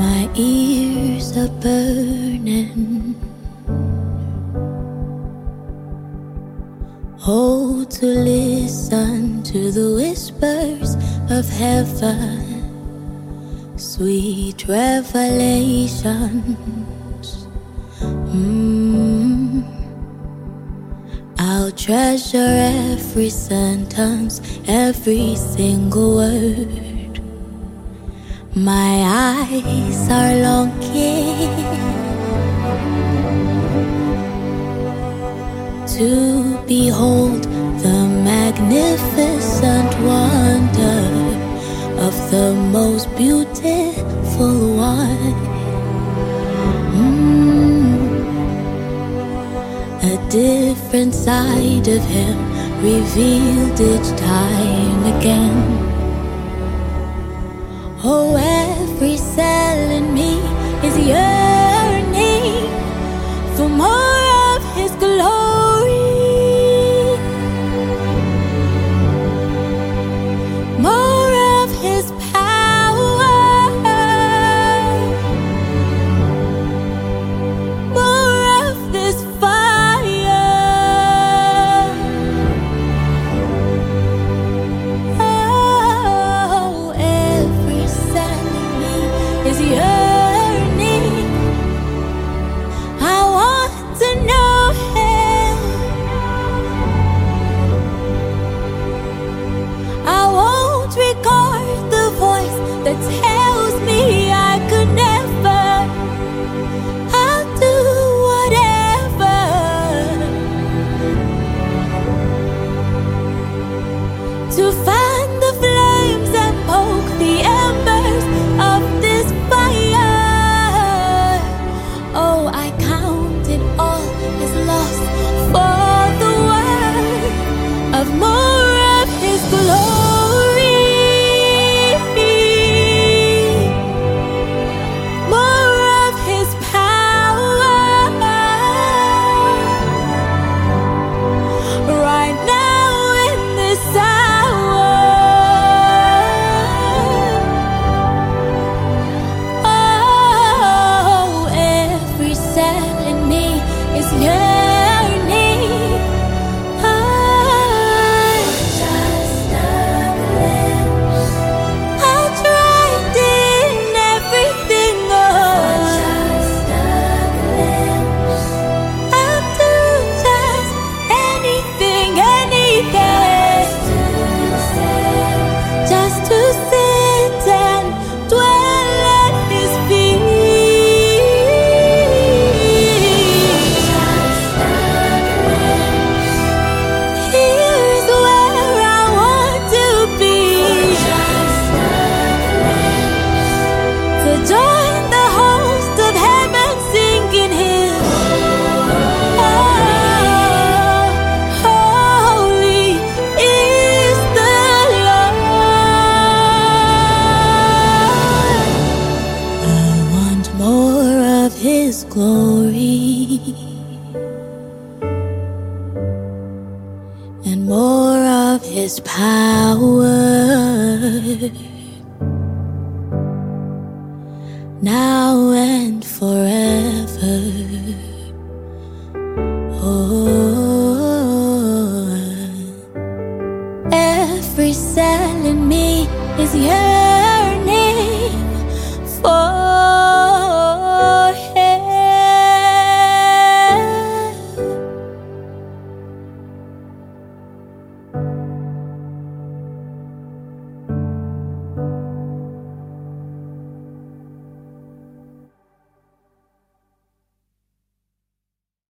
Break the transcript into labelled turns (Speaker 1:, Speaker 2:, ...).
Speaker 1: My ears are burning. Oh, to listen to the whispers of heaven, sweet revelations. I'll treasure every sentence, every single word. My eyes are longing to behold the magnificent wonder of the most beautiful one. A different side of him revealed each time again. Oh, every cell in me is yearning for more of his glory, more of his power, more of this fire. Oh, every cell in me is yearning. I want to know him. I won't regard the voice that tells me I could never. I'll do whatever to find the flames and poke the embers of this fire. Oh, I count it all as lost for the world of more of his glory, more of his power. Right now in this hour, oh, every cell in me is yearning. Just a glimpse. I'll trade in everything. Just a glimpse. I'll do just anything, just to sit and dwell at his feet. Here's where I want to be, to join the host of heaven singing his. Holy is the Lord. I want more of his glory and more of his power, now and forever. Oh, every cell in me is yearning for